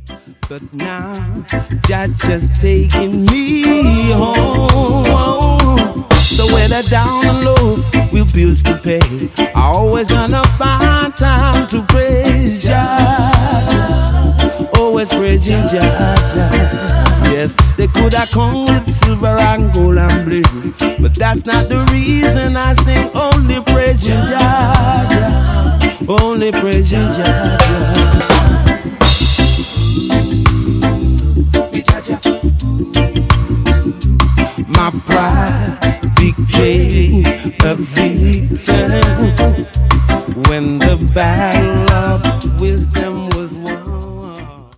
But now, Jah just taking me home. So whether down or low, we'll bills to pay. I always gonna find time to praise Jah. Always praising Jah. Yes, they could have come with silver and gold and blue, but that's not the reason I sing only praising Jah. Only praising Jah. My pride became a victim when the battle of wisdom